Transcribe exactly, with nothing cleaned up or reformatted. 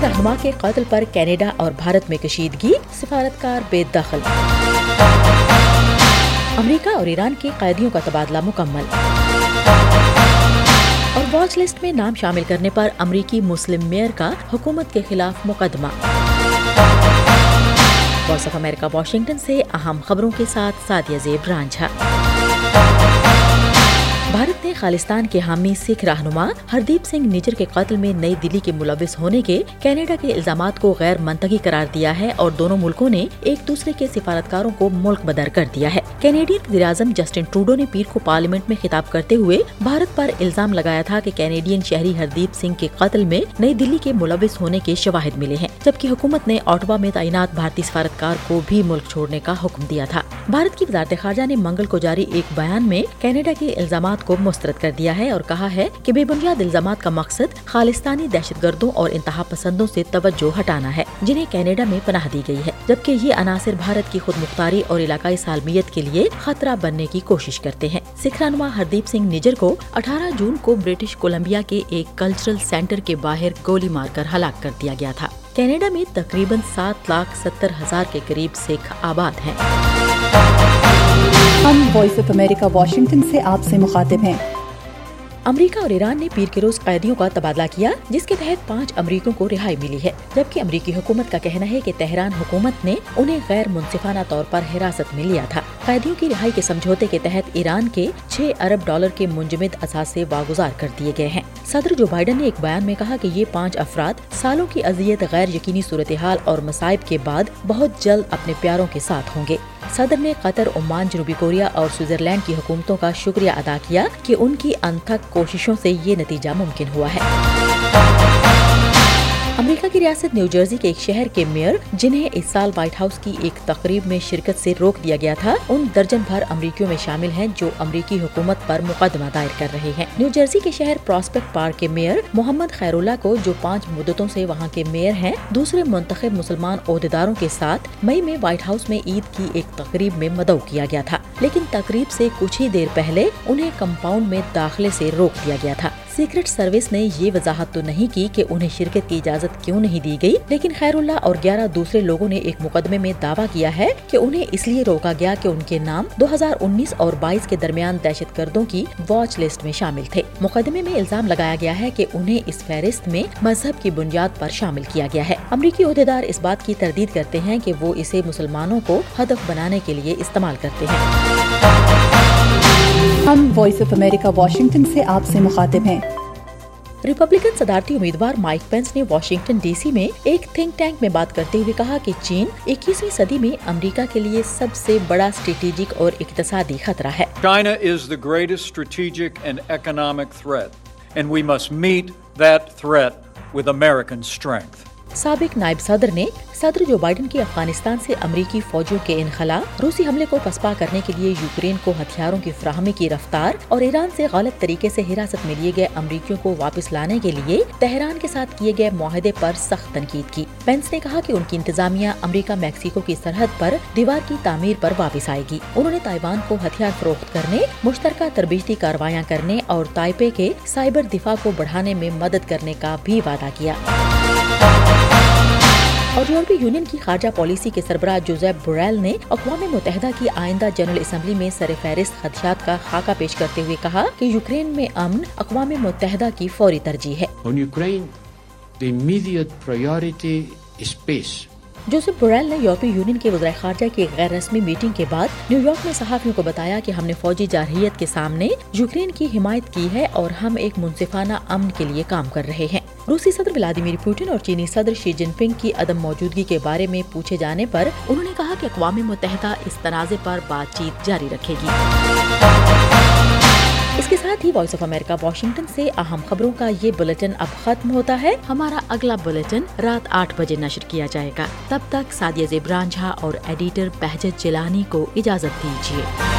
رہنما کے قتل پر کینیڈا اور بھارت میں کشیدگی، سفارتکار بے دخل۔ امریکہ اور ایران کے قیدیوں کا تبادلہ مکمل۔ اور واچ لسٹ میں نام شامل کرنے پر امریکی مسلم میئر کا حکومت کے خلاف مقدمہ۔ وائس آف امریکہ واشنگٹن سے اہم خبروں کے ساتھ سعدیہ زیب رانجھا۔ بھارت نے خالستان کے حامی سکھ رہنما ہردیپ سنگھ نجر کے قتل میں نئی دلی کے ملوث ہونے کے کینیڈا کے الزامات کو غیر منطقی قرار دیا ہے اور دونوں ملکوں نے ایک دوسرے کے سفارتکاروں کو ملک بدر کر دیا ہے۔ کینیڈین وزیر اعظم جسٹن ٹروڈو نے پیر کو پارلیمنٹ میں خطاب کرتے ہوئے بھارت پر الزام لگایا تھا کہ کینیڈین شہری ہردیپ سنگھ کے قتل میں نئی دلی کے ملوث ہونے کے شواہد ملے ہیں، جبکہ حکومت نے اوٹوا میں تعینات بھارتی سفارتکار کو بھی ملک چھوڑنے کا حکم دیا تھا۔ بھارت کی وزارت خارجہ نے منگل کو جاری ایک بیان میں کینیڈا کے الزامات کو مسترد کر دیا ہے اور کہا ہے کہ بے بنیاد الزامات کا مقصد خالستانی دہشت گردوں اور انتہا پسندوں سے توجہ ہٹانا ہے جنہیں کینیڈا میں پناہ دی گئی ہے، جبکہ یہ عناصر بھارت کی خود مختاری اور علاقائی سالمیت کے لیے خطرہ بننے کی کوشش کرتے ہیں۔ سکھ رہنما ہردیپ سنگھ نجر کو اٹھارہ جون کو برٹش کولمبیا کے ایک کلچرل سینٹر کے باہر گولی مار کر ہلاک کر دیا گیا تھا۔ کینیڈا میں تقریباً سات لاکھ ستر ہزار کے قریب سکھ آباد ہیں۔ ہم وائس آف امریکہ واشنگٹن سے آپ سے مخاطب ہیں۔ امریکہ اور ایران نے پیر کے روز قیدیوں کا تبادلہ کیا، جس کے تحت پانچ امریکیوں کو رہائی ملی ہے، جبکہ امریکی حکومت کا کہنا ہے کہ تہران حکومت نے انہیں غیر منصفانہ طور پر حراست میں لیا تھا۔ قیدیوں کی رہائی کے سمجھوتے کے تحت ایران کے چھ ارب ڈالر کے منجمد اثاثے واگزار کر دیے گئے ہیں۔ صدر جو بائیڈن نے ایک بیان میں کہا کہ یہ پانچ افراد سالوں کی اذیت، غیر یقینی صورتحال اور مصائب کے بعد بہت جلد اپنے پیاروں کے ساتھ ہوں گے۔ صدر نے قطر، عمان، جنوبی کوریا اور سوئٹزرلینڈ کی حکومتوں کا شکریہ ادا کیا کہ ان کی انتھک کوششوں سے یہ نتیجہ ممکن ہوا ہے۔ امریکہ کی ریاست نیو جرسی کے ایک شہر کے میئر، جنہیں اس سال وائٹ ہاؤس کی ایک تقریب میں شرکت سے روک دیا گیا تھا، ان درجن بھر امریکیوں میں شامل ہیں جو امریکی حکومت پر مقدمہ دائر کر رہے ہیں۔ نیو جرسی کے شہر پراسپیکٹ پارک کے میئر محمد خیر اللہ کو، جو پانچ مدتوں سے وہاں کے میئر ہیں، دوسرے منتخب مسلمان عہدیداروں کے ساتھ مئی میں وائٹ ہاؤس میں عید کی ایک تقریب میں مدعو کیا گیا تھا، لیکن تقریب سے کچھ ہی دیر پہلے انہیں کمپاؤنڈ میں داخلے سے روک دیا گیا تھا۔ سیکرٹ سروس نے یہ وضاحت تو نہیں کی کہ انہیں شرکت کی اجازت کیوں نہیں دی گئی، لیکن خیر اللہ اور گیارہ دوسرے لوگوں نے ایک مقدمے میں دعویٰ کیا ہے کہ انہیں اس لیے روکا گیا کہ ان کے نام دو ہزار انیس اور بائیس کے درمیان دہشت گردوں کی واچ لسٹ میں شامل تھے۔ مقدمے میں الزام لگایا گیا ہے کہ انہیں اس فہرست میں مذہب کی بنیاد پر شامل کیا گیا ہے۔ امریکی عہدیدار اس بات کی تردید کرتے ہیں کہ وہ اسے مسلمانوں کو ہدف بنانے کے لیے استعمال کرتے ہیں۔ ہم وائس آف امریکہ واشنگٹن سے آپ سے مخاطب ہیں۔ ریپبلکن صدارتی امیدوار مائک پینس نے واشنگٹن ڈی سی میں ایک تھنک ٹینک میں بات کرتے ہوئے کہا کہ چین اکیسویں صدی میں امریکہ کے لیے سب سے بڑا اسٹریٹجک اور اقتصادی خطرہ ہے۔ China is the greatest strategic and economic threat, and we must meet that threat with American strength. سابق نائب صدر نے صدر جو بائیڈن کی افغانستان سے امریکی فوجوں کے انخلا، روسی حملے کو پسپا کرنے کے لیے یوکرین کو ہتھیاروں کی فراہمی کی رفتار اور ایران سے غلط طریقے سے حراست میں لیے گئے امریکیوں کو واپس لانے کے لیے تہران کے ساتھ کیے گئے معاہدے پر سخت تنقید کی۔ پینس نے کہا کہ ان کی انتظامیہ امریکہ میکسیکو کی سرحد پر دیوار کی تعمیر پر واپس آئے گی۔ انہوں نے تائیوان کو ہتھیار فروخت کرنے، مشترکہ تربیتی کارروائیاں کرنے اور تائپے کے سائبر دفاع کو بڑھانے میں مدد کرنے کا بھی وعدہ کیا۔ اور یورپی یونین کی خارجہ پالیسی کے سربراہ جوزیپ بوریل نے اقوام متحدہ کی آئندہ جنرل اسمبلی میں سر فہرست خدشات کا خاکہ پیش کرتے ہوئے کہا کہ یوکرین میں امن اقوام متحدہ کی فوری ترجیح ہے۔ On Ukraine, the immediate priority is peace. Josep Borrell نے یورپی یونین کے وزراء خارجہ کی ایک غیر رسمی میٹنگ کے بعد نیو یارک میں صحافیوں کو بتایا کہ ہم نے فوجی جارحیت کے سامنے یوکرین کی حمایت کی ہے اور ہم ایک منصفانہ امن کے لیے کام کر رہے ہیں۔ روسی صدر ولادیمیر پوٹن اور چینی صدر شی جن پنگ کی عدم موجودگی کے بارے میں پوچھے جانے پر انہوں نے کہا کہ اقوام متحدہ اس تنازع پر بات چیت جاری رکھے گی۔ اس کے ساتھ ہی وائس آف امریکہ واشنگٹن سے اہم خبروں کا یہ بلیٹن اب ختم ہوتا ہے۔ ہمارا اگلا بلیٹن رات آٹھ بجے نشر کیا جائے گا۔ تب تک سعدیہ زیب رانجھا اور ایڈیٹر بہجت جیلانی کو اجازت دیجیے۔